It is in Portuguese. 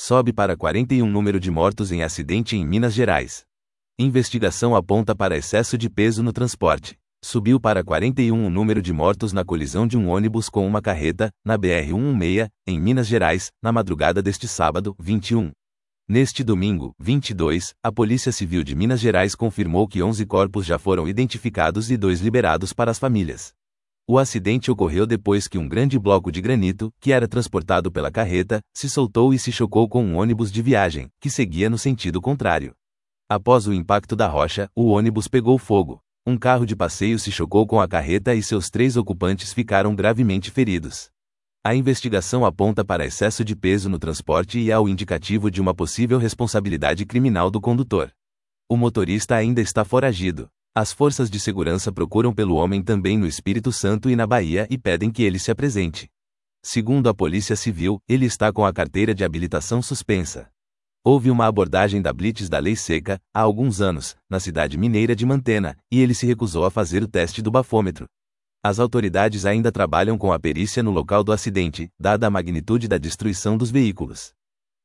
Sobe para 41 número de mortos em acidente em Minas Gerais. Investigação aponta para excesso de peso no transporte. Subiu para 41 o número de mortos na colisão de um ônibus com uma carreta, na BR-116, em Minas Gerais, na madrugada deste sábado, 21. Neste domingo, 22, a Polícia Civil de Minas Gerais confirmou que 11 corpos já foram identificados e 2 liberados para as famílias. O acidente ocorreu depois que um grande bloco de granito, que era transportado pela carreta, se soltou e se chocou com um ônibus de viagem, que seguia no sentido contrário. Após o impacto da rocha, o ônibus pegou fogo. Um carro de passeio se chocou com a carreta e seus 3 ocupantes ficaram gravemente feridos. A investigação aponta para excesso de peso no transporte e há o indicativo de uma possível responsabilidade criminal do condutor. O motorista ainda está foragido. As forças de segurança procuram pelo homem também no Espírito Santo e na Bahia e pedem que ele se apresente. Segundo a Polícia Civil, ele está com a carteira de habilitação suspensa. Houve uma abordagem da blitz da Lei Seca, há alguns anos, na cidade mineira de Mantena, e ele se recusou a fazer o teste do bafômetro. As autoridades ainda trabalham com a perícia no local do acidente, dada a magnitude da destruição dos veículos.